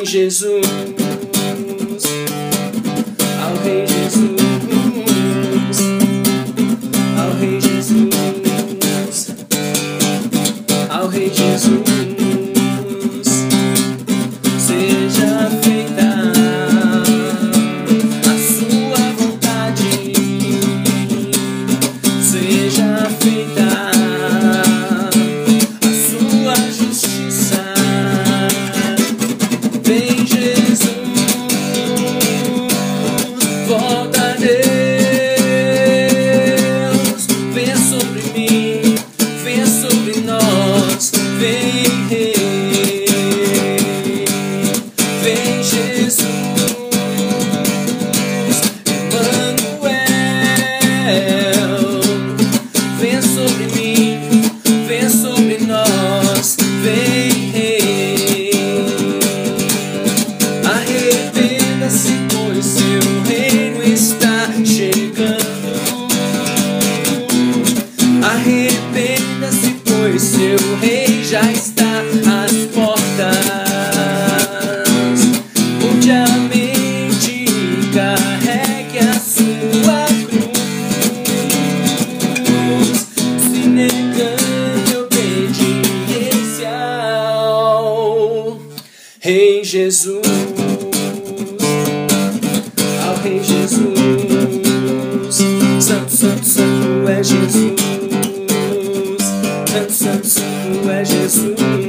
Jesus, ao Rei Jesus, ao Rei Jesus, ao Rei Jesus. Seja feita a sua vontade, seja feita a sua justiça. Vem Jesus, volta Deus, vem sobre mim, vem sobre nós, vem Rei. Vem Jesus, Emmanuel, vem sobre mim, vem sobre nós, vem Rei. Arrependa-se, pois seu reino está chegando. Arrependa-se, pois seu rei já está às portas. Mundialmente carregue a sua cruz, se negando obediência ao Rei Jesus, ao Rei Jesus. Santo, santo, santo é Jesus, santo, santo, santo é Jesus.